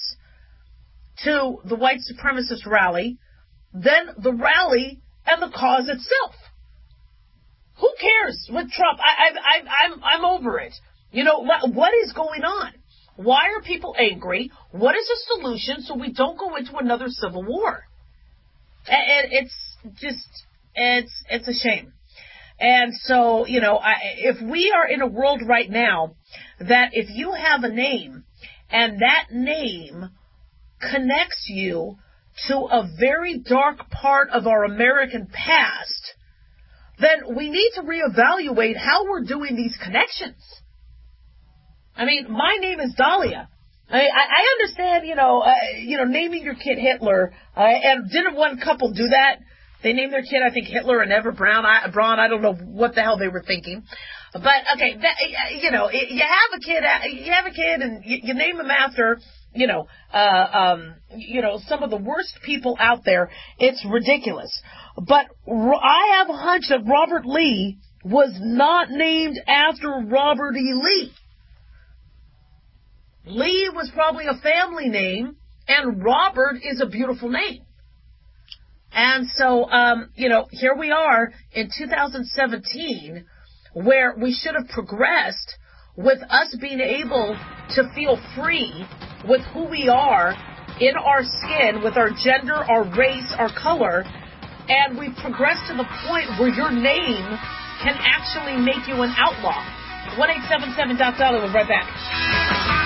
to the white supremacist rally than the rally and the cause itself. Who cares with Trump? I, I, I, I'm, I'm over it. You know, what, what is going on? Why are people angry? What is the solution so we don't go into another civil war? And it's just, it's, it's a shame. And so, you know, I, if we are in a world right now that if you have a name and that name connects you to a very dark part of our American past, then we need to reevaluate how we're doing these connections. I mean, my name is Dahlia. I, I understand, you know, uh, you know, naming your kid Hitler, uh, and didn't one couple do that? They named their kid, I think, Hitler and Ever Brown. I, Braun. I don't know what the hell they were thinking. But, okay, that, you know, you have a kid, you have a kid and you, you name him after, you know, uh, um, you know, some of the worst people out there. It's ridiculous. But I have a hunch that Robert Lee was not named after Robert E. Lee. Lee was probably a family name, and Robert is a beautiful name. And so, um, you know, here we are in two thousand seventeen, where we should have progressed with us being able to feel free with who we are in our skin, with our gender, our race, our color, and we've progressed to the point where your name can actually make you an outlaw. one eight seven seven Doc Dolly. We'll be right back.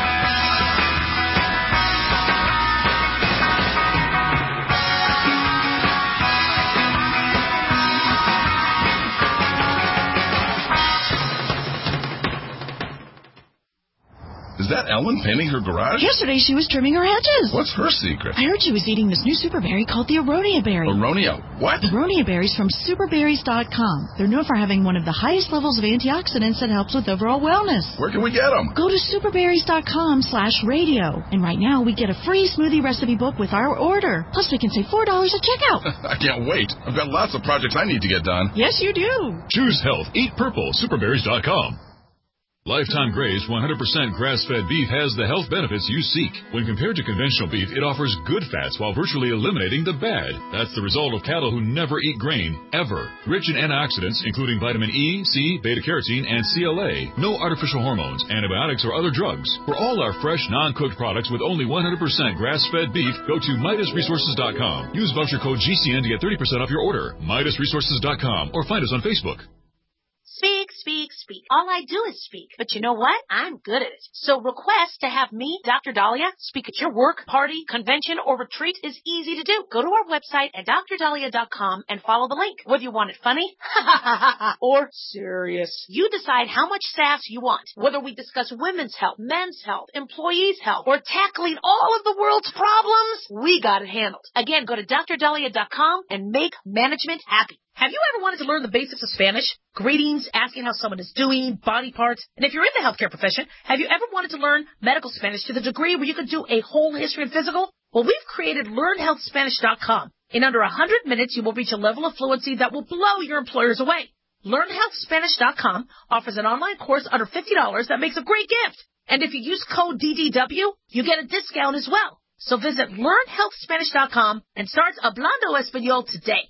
Is that Ellen painting her garage? Yesterday she was trimming her hedges. What's her secret? I heard she was eating this new super berry called the Aronia berry. Aronia what? Aronia berries from super berries dot com. They're known for having one of the highest levels of antioxidants that helps with overall wellness. Where can we get them? Go to super berries dot com slash radio. And right now we get a free smoothie recipe book with our order. Plus we can save four dollars at checkout. I can't wait. I've got lots of projects I need to get done. Yes, you do. Choose health. Eat purple. super berries dot com. Lifetime Grazed one hundred percent grass-fed beef has the health benefits you seek. When compared to conventional beef, it offers good fats while virtually eliminating the bad. That's the result of cattle who never eat grain, ever. Rich in antioxidants, including vitamin E, C, beta-carotene, and C L A. No artificial hormones, antibiotics, or other drugs. For all our fresh, non-cooked products with only one hundred percent grass-fed beef, go to Midas Resources dot com. Use voucher code G C N to get thirty percent off your order. Midas Resources dot com or find us on Facebook. Speak, speak, speak. All I do is speak. But you know what? I'm good at it. So request to have me, Doctor Dahlia, speak at your work, party, convention, or retreat is easy to do. Go to our website at Dr Dahlia dot com and follow the link. Whether you want it funny or serious, you decide how much sass you want. Whether we discuss women's health, men's health, employees' health, or tackling all of the world's problems, we got it handled. Again, go to Dr Dahlia dot com and make management happy. Have you ever wanted to learn the basics of Spanish? Greetings, asking how someone is doing, body parts. And if you're in the healthcare profession, have you ever wanted to learn medical Spanish to the degree where you could do a whole history and physical? Well, we've created learn health spanish dot com. In under one hundred minutes, you will reach a level of fluency that will blow your employers away. learn health spanish dot com offers an online course under fifty dollars that makes a great gift. And if you use code D D W, you get a discount as well. So visit learn health spanish dot com and start Hablando Español today.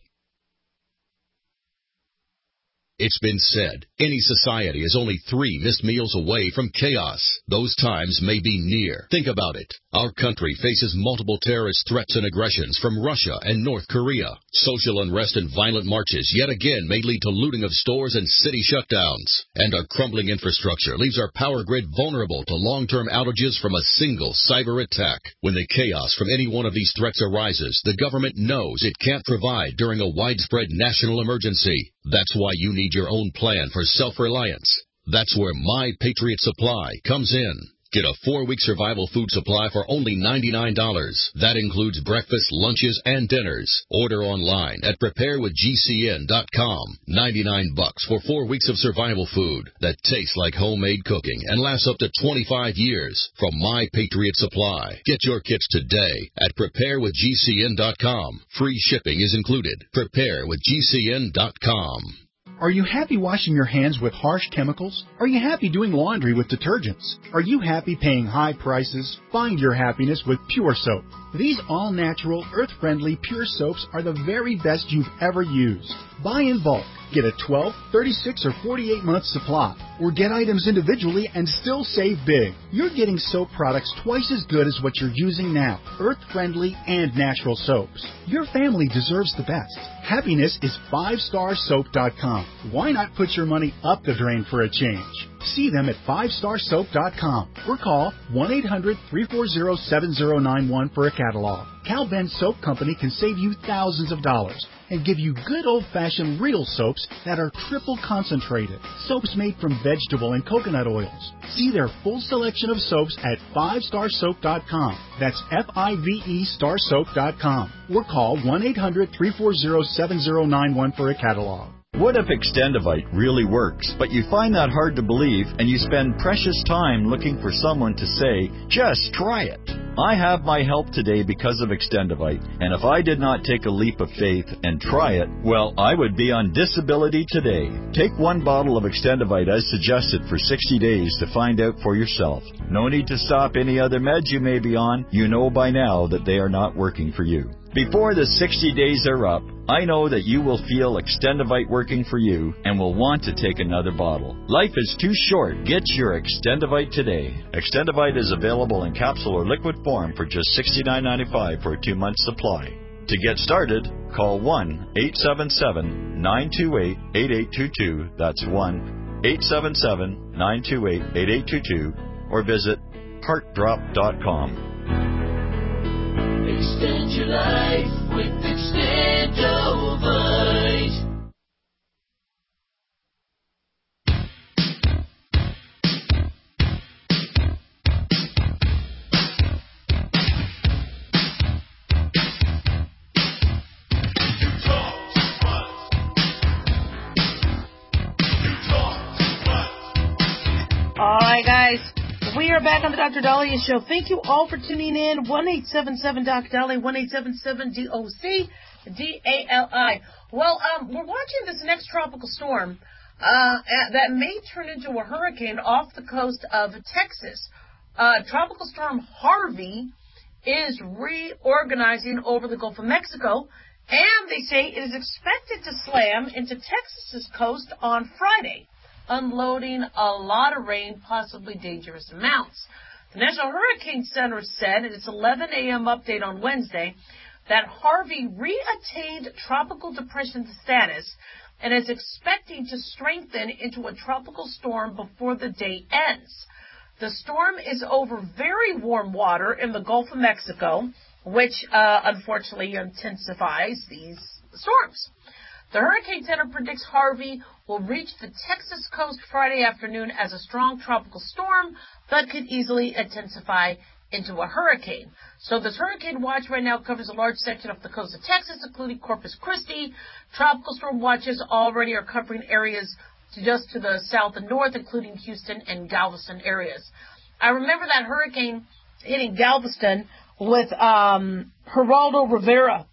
It's been said, any society is only three missed meals away from chaos. Those times may be near. Think about it. Our country faces multiple terrorist threats and aggressions from Russia and North Korea. Social unrest and violent marches yet again may lead to looting of stores and city shutdowns. And our crumbling infrastructure leaves our power grid vulnerable to long-term outages from a single cyber attack. When the chaos from any one of these threats arises, the government knows it can't provide during a widespread national emergency. That's why you need your own plan for self-reliance. That's where My Patriot Supply comes in. Get a four-week survival food supply for only ninety-nine dollars. That includes breakfast, lunches, and dinners. Order online at prepare with G C N dot com. ninety-nine bucks for four weeks of survival food that tastes like homemade cooking and lasts up to twenty-five years from My Patriot Supply. Get your kits today at prepare with G C N dot com. Free shipping is included. prepare with G C N dot com. Are you happy washing your hands with harsh chemicals? Are you happy doing laundry with detergents? Are you happy paying high prices? Find your happiness with Pure Soap. These all-natural, earth-friendly Pure Soaps are the very best you've ever used. Buy in bulk. Get a twelve, thirty-six, or forty-eight month supply. Or get items individually and still save big. You're getting soap products twice as good as what you're using now. Earth-friendly and natural soaps. Your family deserves the best. Happiness is five star soap dot com. Why not put your money up the drain for a change? See them at five star soap dot com or call one eight hundred, three four zero, seven zero nine one for a catalog. Cal Ben Soap Company can save you thousands of dollars and give you good old-fashioned real soaps that are triple concentrated. Soaps made from vegetable and coconut oils. See their full selection of soaps at five star soap dot com. That's F I V E star soap dot com. Or call one eight hundred, three four zero, seven zero nine one for a catalog. What if Extendivite really works, but you find that hard to believe and you spend precious time looking for someone to say, just try it? I have my help today because of Extendivite, and if I did not take a leap of faith and try it, well, I would be on disability today. Take one bottle of Extendivite as suggested for sixty days to find out for yourself. No need to stop any other meds you may be on. You know by now that they are not working for you. Before the sixty days are up, I know that you will feel Extendivite working for you and will want to take another bottle. Life is too short. Get your Extendivite today. Extendivite is available in capsule or liquid form for just sixty-nine ninety-five for a two-month supply. To get started, call one eight seven seven, nine two eight, eight eight two two. That's one eight seven seven, nine two eight, eight eight two two. Or visit heart drop dot com. Extend your life with Extendovite. All right, guys. We are back on the Doctor Dahlia Show. Thank you all for tuning in. one eight seven seven Doc Dali, one eight seven seven D O C D A L I. Well, um, we're watching this next tropical storm uh, that may turn into a hurricane off the coast of Texas. Uh, tropical storm Harvey is reorganizing over the Gulf of Mexico, and they say it is expected to slam into Texas's coast on Friday, unloading a lot of rain, possibly dangerous amounts. The National Hurricane Center said in its eleven a.m. update on Wednesday that Harvey re-attained tropical depression status and is expecting to strengthen into a tropical storm before the day ends. The storm is over very warm water in the Gulf of Mexico, which uh, unfortunately intensifies these storms. The Hurricane Center predicts Harvey will reach the Texas coast Friday afternoon as a strong tropical storm, but could easily intensify into a hurricane. So this hurricane watch right now covers a large section of the coast of Texas, including Corpus Christi. Tropical storm watches already are covering areas to just to the south and north, including Houston and Galveston areas. I remember that hurricane hitting Galveston with um, Geraldo Rivera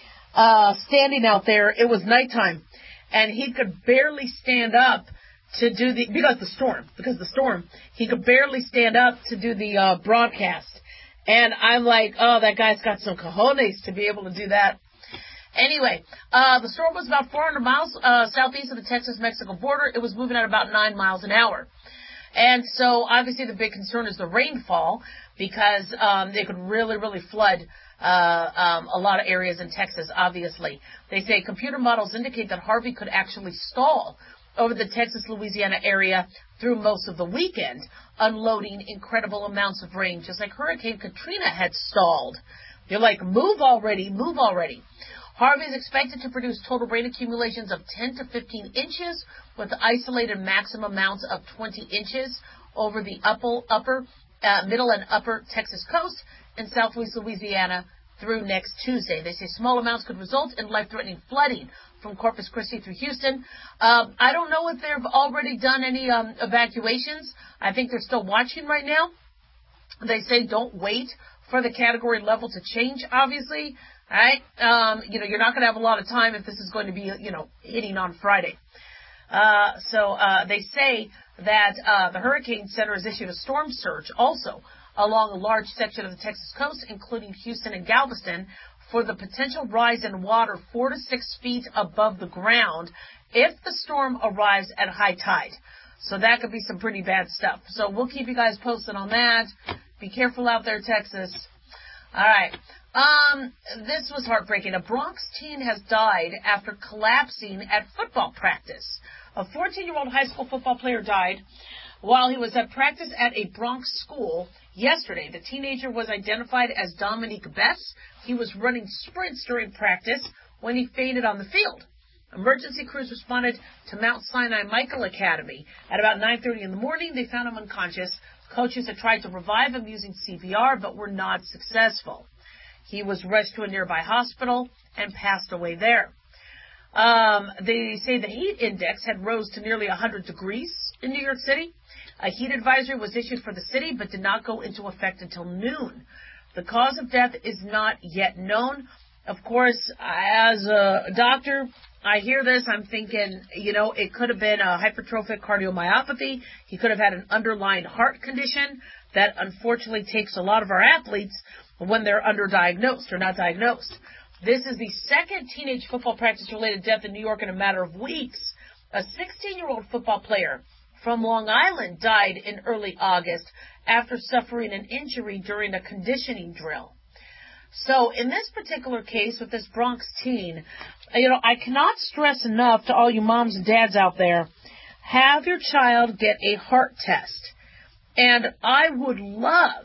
uh, standing out there. It was nighttime, and he could barely stand up to do the, because the storm, because the storm, he could barely stand up to do the uh, broadcast. And I'm like, oh, that guy's got some cojones to be able to do that. Anyway, uh, the storm was about four hundred miles uh, southeast of the Texas-Mexico border. It was moving at about nine miles an hour. And so, obviously, the big concern is the rainfall, because um, they could really, really flood uh, um, a lot of areas in Texas, obviously. They say computer models indicate that Harvey could actually stall over the Texas-Louisiana area through most of the weekend, unloading incredible amounts of rain, just like Hurricane Katrina had stalled. They're like, move already, move already. Harvey is expected to produce total rain accumulations of ten to fifteen inches, with isolated maximum amounts of twenty inches over the upper, upper uh, middle and upper Texas coast and southwest Louisiana through next Tuesday. They say small amounts could result in life-threatening flooding from Corpus Christi through Houston. Um, I don't know if they've already done any um, evacuations. I think they're still watching right now. They say don't wait for the category level to change, obviously. All right, um, you know, you're not going to have a lot of time if this is going to be, you know, hitting on Friday. Uh, so uh, they say that uh, the Hurricane Center has issued a storm surge also along a large section of the Texas coast, including Houston and Galveston, for the potential rise in water four to six feet above the ground if the storm arrives at high tide. So that could be some pretty bad stuff. So we'll keep you guys posted on that. Be careful out there, Texas. All right. Um, this was heartbreaking. A Bronx teen has died after collapsing at football practice. A fourteen-year-old high school football player died while he was at practice at a Bronx school yesterday. The teenager was identified as Dominique Bess. He was running sprints during practice when he fainted on the field. Emergency crews responded to Mount Sinai Michael Academy. At about nine thirty in the morning, they found him unconscious. Coaches had tried to revive him using C P R, but were not successful. He was rushed to a nearby hospital and passed away there. Um, they say the heat index had rose to nearly one hundred degrees in New York City. A heat advisory was issued for the city, but did not go into effect until noon. The cause of death is not yet known. Of course, as a doctor, I hear this, I'm thinking, you know, it could have been a hypertrophic cardiomyopathy. He could have had an underlying heart condition that unfortunately takes a lot of our athletes when they're underdiagnosed or not diagnosed. This is the second teenage football practice-related death in New York in a matter of weeks. A sixteen-year-old football player from Long Island died in early August after suffering an injury during a conditioning drill. So in this particular case with this Bronx teen, you know, I cannot stress enough to all you moms and dads out there, have your child get a heart test. And I would love,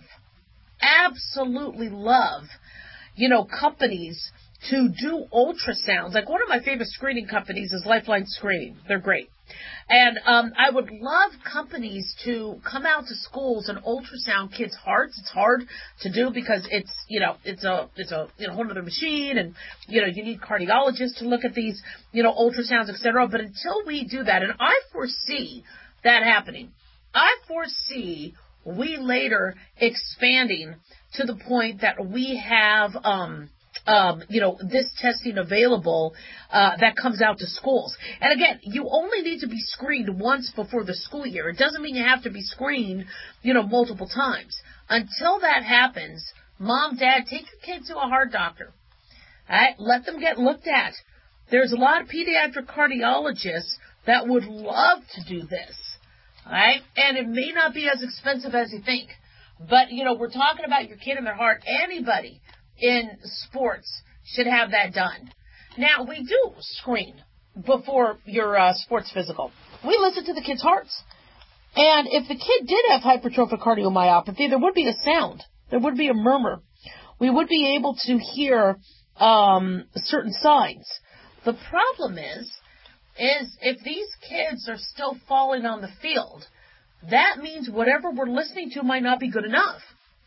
absolutely love, you know, companies to do ultrasounds. Like one of my favorite screening companies is Lifeline Screening. They're great. And um, I would love companies to come out to schools and ultrasound kids' hearts. It's hard to do because it's, you know, it's a, it's a, you know, whole other machine, and, you know, you need cardiologists to look at these, you know, ultrasounds, et cetera. But until we do that, and I foresee that happening, I foresee we later expanding to the point that we have, um, Um, you know, this testing available uh, that comes out to schools. And again, you only need to be screened once before the school year. It doesn't mean you have to be screened, you know, multiple times. Until that happens, mom, dad, take your kids to a heart doctor. All right? Let them get looked at. There's a lot of pediatric cardiologists that would love to do this. All right? And it may not be as expensive as you think. But, you know, we're talking about your kid and their heart. Anybody in sports should have that done. Now, we do screen before your uh, sports physical. We listen to the kids' hearts. And if the kid did have hypertrophic cardiomyopathy, there would be a sound. There would be a murmur. We would be able to hear um, certain signs. The problem is, is if these kids are still falling on the field, that means whatever we're listening to might not be good enough.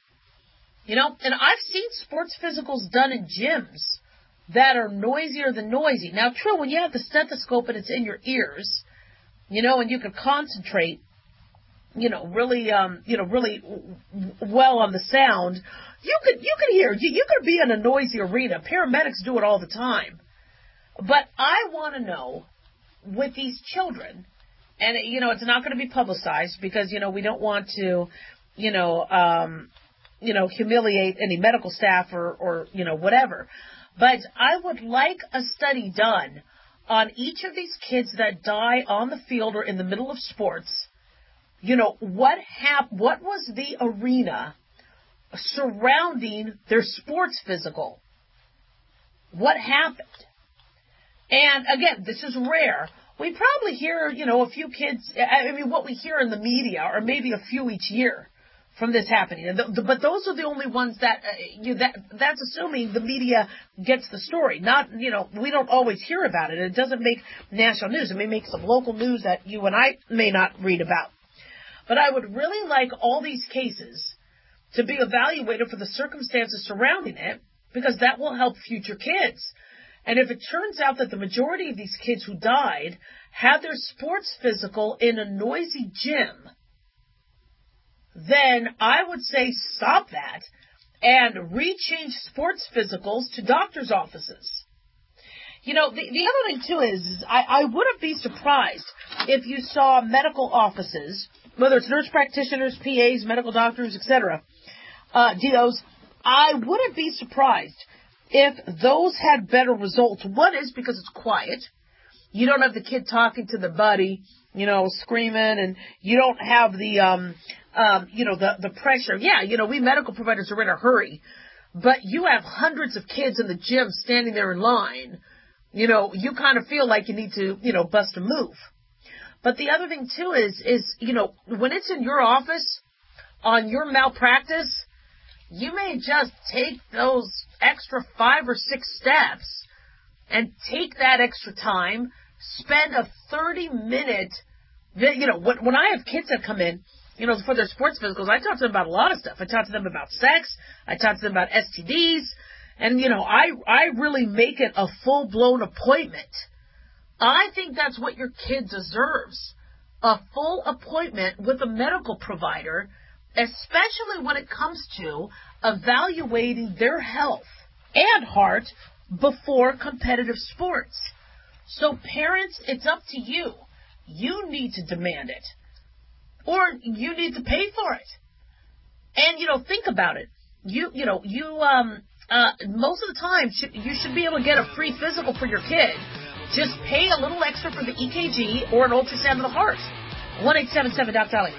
You know, and I've seen sports physicals done in gyms that are noisier than noisy. Now, true, when you have the stethoscope and it's in your ears, you know, and you can concentrate, you know, really, um, you know, really well on the sound, you could, you could hear, you, you could be in a noisy arena. Paramedics do it all the time. But I want to know, with these children, and, you know, it's not going to be publicized because, you know, we don't want to, you know, um, you know, humiliate any medical staff or, or, you know, whatever. But I would like a study done on each of these kids that die on the field or in the middle of sports. You know, what hap- what was the arena surrounding their sports physical? What happened? And again, this is rare. We probably hear, you know, a few kids, I mean, what we hear in the media, or maybe a few each year from this happening. And the, the, but those are the only ones that, uh, you, that, that's assuming the media gets the story. Not, you know, we don't always hear about it. It doesn't make national news. It may make some local news that you and I may not read about. But I would really like all these cases to be evaluated for the circumstances surrounding it, because that will help future kids. And if it turns out that the majority of these kids who died had their sports physical in a noisy gym, then I would say stop that and rechange sports physicals to doctor's offices. You know, the, the other thing, too, is, is I, I wouldn't be surprised if you saw medical offices, whether it's nurse practitioners, P As, medical doctors, et cetera, uh, D Os, I wouldn't be surprised if those had better results. One is because it's quiet. You don't have the kid talking to the buddy, you know, screaming, and you don't have the, um, um, you know, the, the pressure. Yeah, you know, we medical providers are in a hurry, but you have hundreds of kids in the gym standing there in line. You know, you kind of feel like you need to, you know, bust a move. But the other thing, too, is, is, you know, when it's in your office on your malpractice, you may just take those extra five or six steps and take that extra time, spend a thirty-minute, you know, when, when I have kids that come in, you know, for their sports physicals, I talk to them about a lot of stuff. I talk to them about sex. I talk to them about S T Ds. And, you know, I, I really make it a full-blown appointment. I think that's what your kid deserves, a full appointment with a medical provider, especially when it comes to evaluating their health and heart before competitive sports. So parents, it's up to you. You need to demand it, or you need to pay for it. And, you know, think about it. You, you know, you, um, uh, most of the time sh- you should be able to get a free physical for your kid. Just pay a little extra for the E K G or an ultrasound of the heart. one eight seven seven Doc Dolly.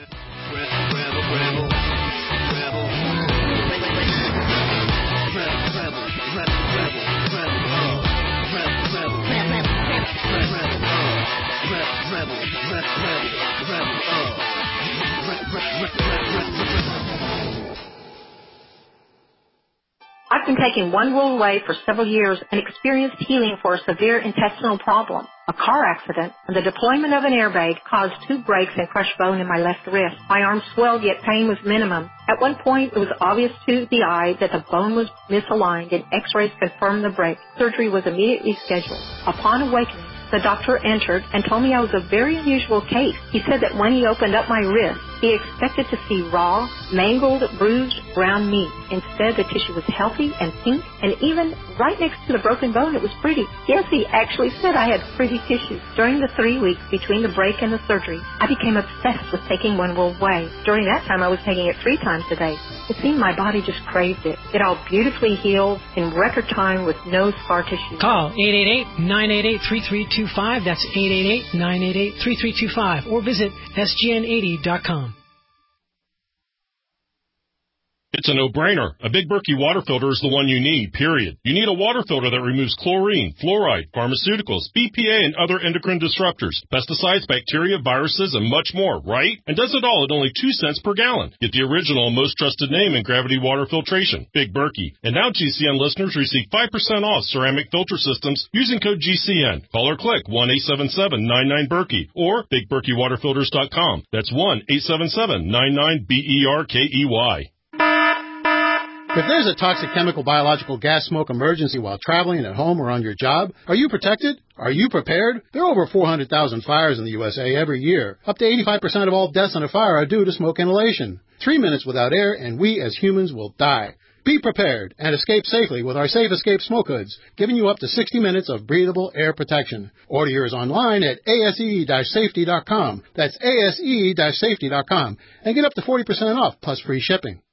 I've been taking One World Away for several years and experienced healing for a severe intestinal problem. A car accident and the deployment of an airbag caused two breaks and crushed bone in my left wrist. My arm swelled, yet pain was minimum. At one point, it was obvious to the eye that the bone was misaligned, and x-rays confirmed the break. Surgery was immediately scheduled. Upon awakening, the doctor entered and told me I was a very unusual case. He said that when he opened up my wrist, he expected to see raw, mangled, bruised, brown meat. Instead, the tissue was healthy and pink, and even right next to the broken bone, it was pretty. Yes, he actually said I had pretty tissue. During the three weeks between the break and the surgery, I became obsessed with taking One World Way. During that time, I was taking it three times a day. It seemed my body just craved it. It all beautifully healed in record time with no scar tissue. Call eight eight eight, nine eight eight, three three two five. That's eight eight eight, nine eight eight, three three two five. Or visit S G N eighty dot com. It's a no-brainer. A Big Berkey water filter is the one you need, period. You need a water filter that removes chlorine, fluoride, pharmaceuticals, B P A, and other endocrine disruptors, pesticides, bacteria, viruses, and much more, right? And does it all at only two cents per gallon. Get the original and most trusted name in gravity water filtration, Big Berkey. And now G C N listeners receive five percent off ceramic filter systems using code G C N. Call or click one eight seven seven, nine nine, Berkey or big berkey water filters dot com. That's one eight seven seven, nine nine, B E R K E Y. If there's a toxic chemical, biological, gas, smoke emergency while traveling at home or on your job, are you protected? Are you prepared? There are over four hundred thousand fires in the U S A every year. Up to eighty-five percent of all deaths in a fire are due to smoke inhalation. Three minutes without air and we as humans will die. Be prepared and escape safely with our Safe Escape smoke hoods, giving you up to sixty minutes of breathable air protection. Order yours online at A S E safety dot com. That's A S E safety dot com. And get up to forty percent off plus free shipping.